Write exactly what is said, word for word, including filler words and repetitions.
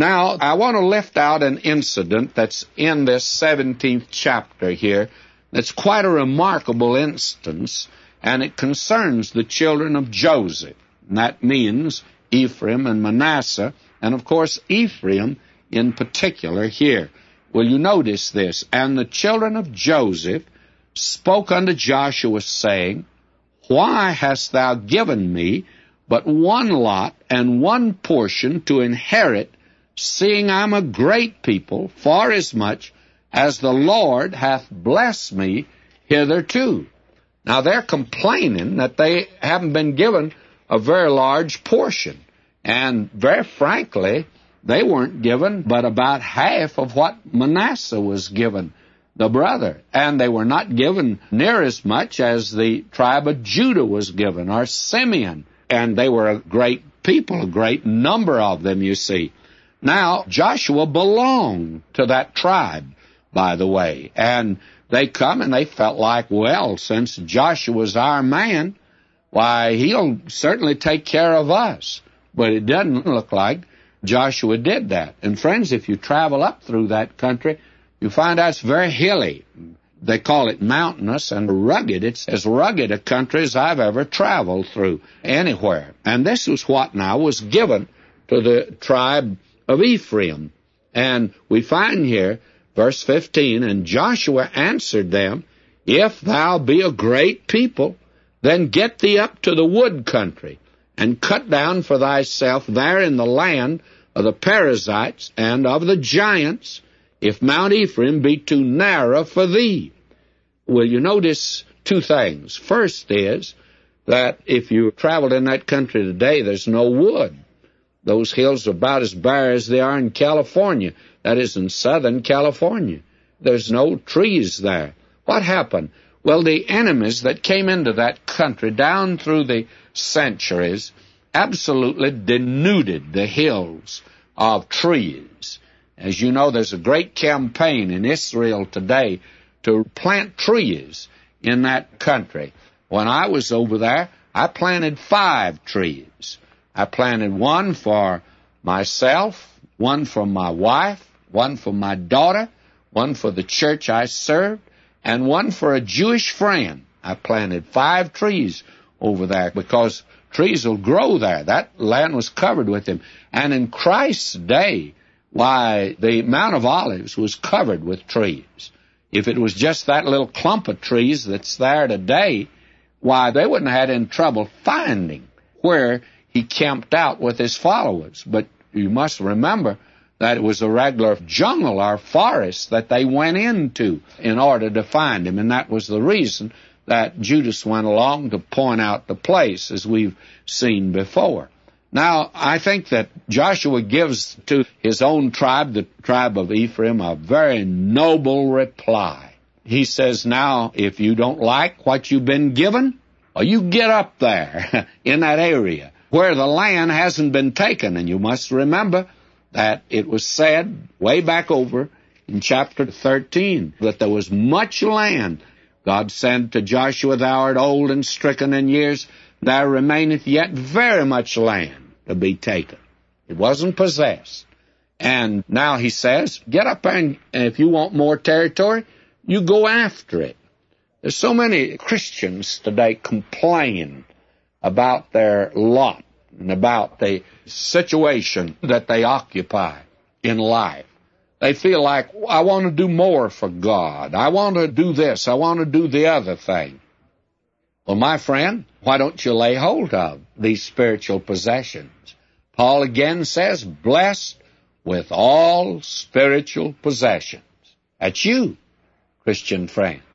Now, I want to lift out an incident that's in this seventeenth chapter here that's quite a remarkable instance, and it concerns the children of Joseph. And that means Ephraim and Manasseh, and of course Ephraim in particular here. Will you notice this? And the children of Joseph spoke unto Joshua, saying, Why hast thou given me but one lot and one portion to inherit, seeing I'm a great people, forasmuch as the Lord hath blessed me hitherto? Now they're complaining that they haven't been given a very large portion. And very frankly, they weren't given but about half of what Manasseh was given, the brother. And they were not given near as much as the tribe of Judah was given, or Simeon. And they were a great people, a great number of them, you see. Now, Joshua belonged to that tribe, by the way. And they come and they felt like, well, since Joshua's our man, why, he'll certainly take care of us. But it doesn't look like Joshua did that. And friends, if you travel up through that country, you find out it's very hilly. They call it mountainous and rugged. It's as rugged a country as I've ever traveled through anywhere. And this was what now was given to the tribe of Ephraim. And we find here, verse fifteen, And Joshua answered them, If thou be a great people, then get thee up to the wood country, and cut down for thyself there in the land of the Perizzites and of the giants, if Mount Ephraim be too narrow for thee. Well, you notice two things. First is that if you traveled in that country today, there's no wood. Those hills are about as bare as they are in California. That is, in Southern California. There's no trees there. What happened? Well, the enemies that came into that country down through the centuries absolutely denuded the hills of trees. As you know, there's a great campaign in Israel today to plant trees in that country. When I was over there, I planted five trees. I planted one for myself, one for my wife, one for my daughter, one for the church I served, and one for a Jewish friend. I planted five trees over there because trees will grow there. That land was covered with them. And in Christ's day, why, the Mount of Olives was covered with trees. If it was just that little clump of trees that's there today, why, they wouldn't have had any trouble finding where he camped out with his followers. But you must remember that it was a regular jungle or forest that they went into in order to find him, and that was the reason that Judas went along to point out the place, as we've seen before. Now, I think that Joshua gives to his own tribe, the tribe of Ephraim, a very noble reply. He says, now, if you don't like what you've been given, well, you get up there in that area where the land hasn't been taken. And you must remember that it was said way back over in chapter thirteen that there was much land. God said to Joshua, Thou art old and stricken in years, there remaineth yet very much land to be taken. It wasn't possessed. And now he says, get up there, and if you want more territory, you go after it. There's so many Christians today complain about their lot and about the situation that they occupy in life. They feel like, I want to do more for God. I want to do this. I want to do the other thing. Well, my friend, why don't you lay hold of these spiritual possessions? Paul again says, blessed with all spiritual possessions. That's you, Christian friend.